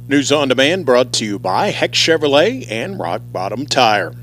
News on Demand brought to you by Heck Chevrolet and Rock Bottom Tire.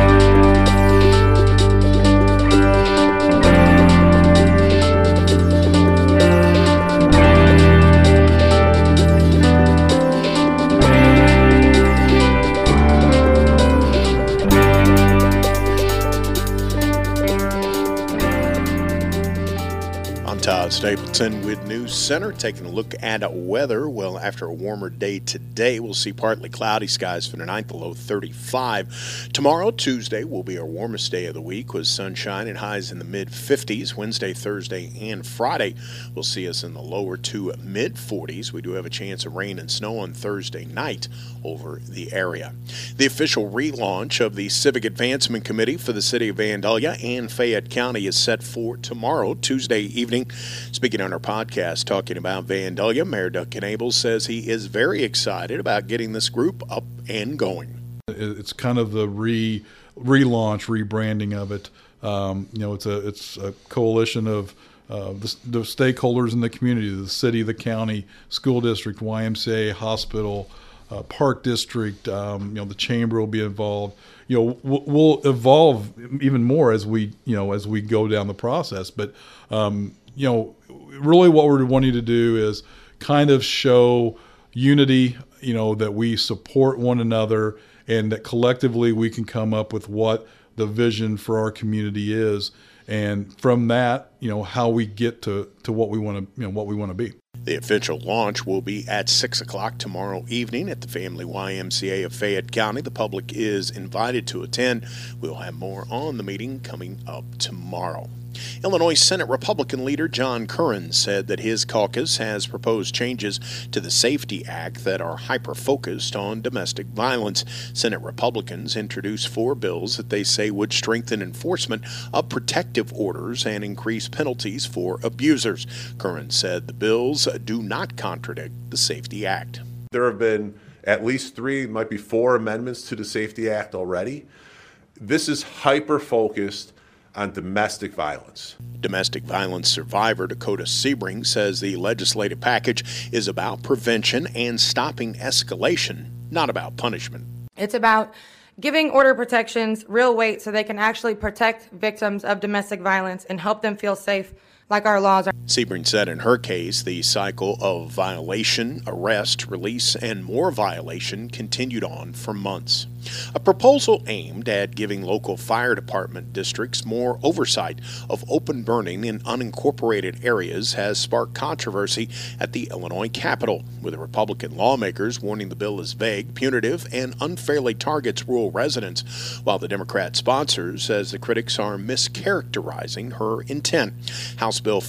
Todd Stapleton with News Center, taking a look at weather. Well, after a warmer day today, we'll see partly cloudy skies for tonight, the low 35. Tomorrow, Tuesday, will be our warmest day of the week with sunshine and highs in the mid-50s. Wednesday, Thursday, and Friday will see us in the lower to mid-40s. We do have a chance of rain and snow on Thursday night over the area. The official relaunch of the Civic Advancement Committee for the City of Vandalia and Fayette County is set for tomorrow, Tuesday evening. Speaking on our podcast, talking about Vandalia, Mayor Doug Knabel says he is very excited about getting this group up and going. It's kind of the relaunch, rebranding of it. It's a coalition of the stakeholders in the community, the city, the county, school district, YMCA, hospital, park district. The chamber will be involved. We'll evolve even more as we go down the process. But really what we're wanting to do is kind of show unity, that we support one another and that collectively we can come up with what the vision for our community is. And from that, how we get to what we want to be. The official launch will be at 6 o'clock tomorrow evening at the Family YMCA of Fayette County. The public is invited to attend. We'll have more on the meeting coming up tomorrow. Illinois Senate Republican leader John Curran said that his caucus has proposed changes to the Safety Act that are hyper-focused on domestic violence. Senate Republicans introduced 4 bills that they say would strengthen enforcement of protective orders and increase penalties for abusers. Curran said the bills do not contradict the Safety Act. There have been at least 3, might be 4 amendments to the Safety Act already. This is hyper-focused on domestic violence. Domestic violence survivor Dakota Sebring says the legislative package is about prevention and stopping escalation, not about punishment. It's about giving order protections real weight so they can actually protect victims of domestic violence and help them feel safe like our laws are. Sebring said in her case, the cycle of violation, arrest, release, and more violation continued on for months. A proposal aimed at giving local fire department districts more oversight of open burning in unincorporated areas has sparked controversy at the Illinois Capitol, with the Republican lawmakers warning the bill is vague, punitive, and unfairly targets rural residents, while the Democrat sponsor says the critics are mischaracterizing her intent. House Bill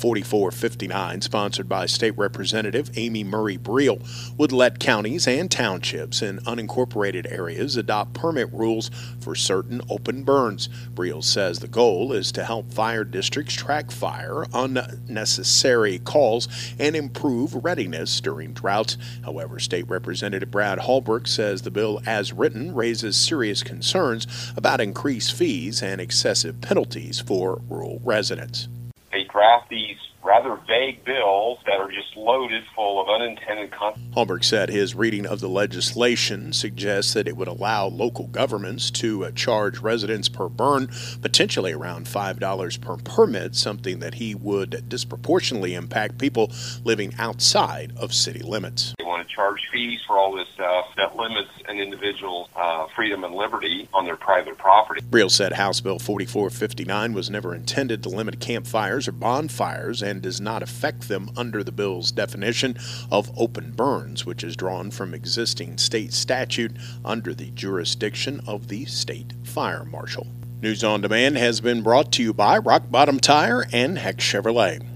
4459, sponsored by State Representative Amy Murray Briel, would let counties and townships in unincorporated areas adopt permit rules for certain open burns. Briel says the goal is to help fire districts track fire, unnecessary calls, and improve readiness during droughts. However, State Representative Brad Hallberg says the bill as written raises serious concerns about increased fees and excessive penalties for rural residents. They draft these rather vague bills that are just loaded full of unintended consequences. Hallberg said his reading of the legislation suggests that it would allow local governments to charge residents per burn, potentially around $5 per permit, something that he would disproportionately impact people living outside of city limits. They want to charge fees for all this stuff that limits an individual's freedom and liberty on their private property. Briel said House Bill 4459 was never intended to limit campfires or bonfires and does not affect them under the bill's definition of open burns, which is drawn from existing state statute under the jurisdiction of the state fire marshal. News on Demand has been brought to you by Rock Bottom Tire and Heck Chevrolet.